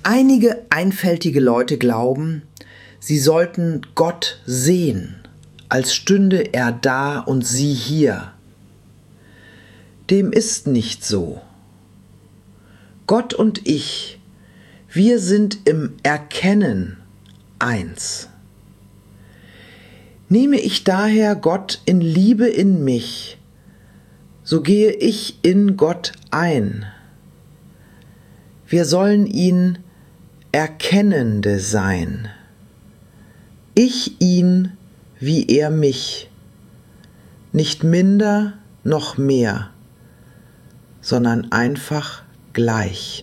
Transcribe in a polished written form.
Einige einfältige Leute glauben, sie sollten Gott sehen, als stünde er da und sie hier. Dem ist nicht so. Gott und ich, wir sind im Erkennen eins. Nehme ich daher Gott in Liebe in mich, so gehe ich in Gott ein. Wir sollen ihn Erkennende sein. Ich ihn, wie er mich, nicht minder noch mehr, sondern einfach gleich.